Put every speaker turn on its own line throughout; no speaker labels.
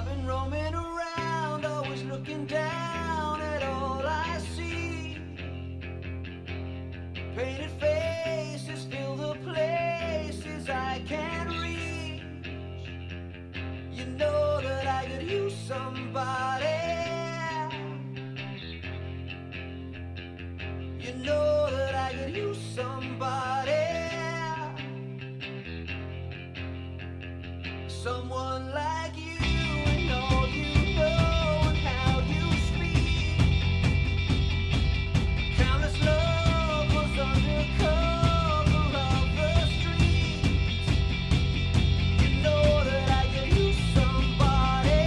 I've been roaming around, always looking down at all I see. Painted faces fill the places I can't reach. You know that I could use somebody. You know that I could use somebody. Someone like you and all you know and how you speak. Countless lovers under cover of the streets. You know that I could use somebody.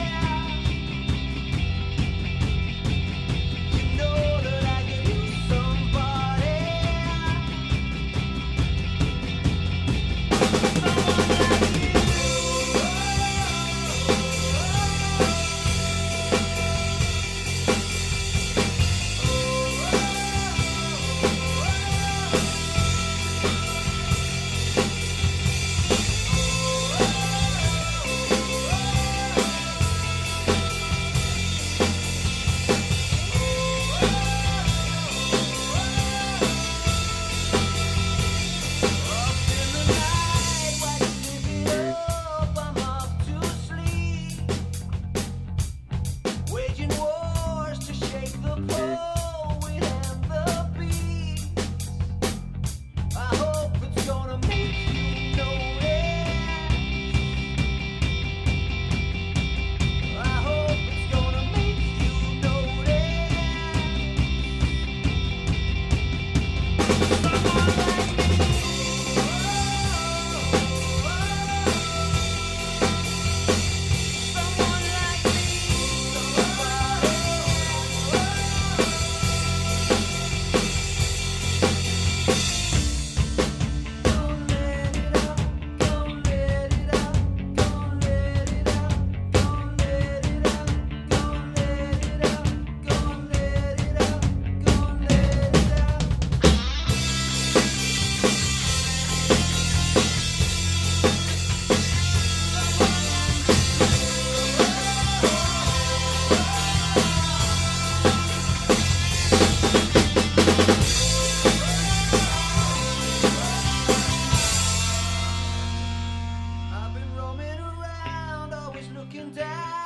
You know that I could use somebody. I've been roaming around, always looking down.